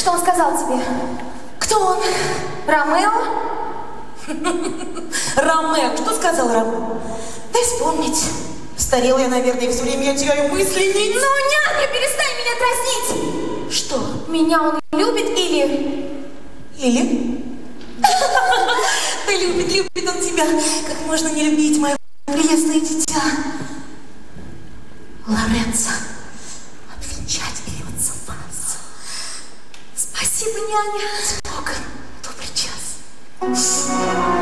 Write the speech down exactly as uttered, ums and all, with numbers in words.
Что он сказал тебе? Кто он? Ромео? Ромео. Что сказал Ромео? Дай вспомнить. Старел я, наверное, и все время я теряю мысли. Ну, няня, перестань меня дразнить! Что? Меня он любит или... Или? Да любит, любит он тебя. Как можно не любить, мое прелестное дитя? Лоренцо обвенчать берется вас. Спасибо, няня. С Богом, добрый час.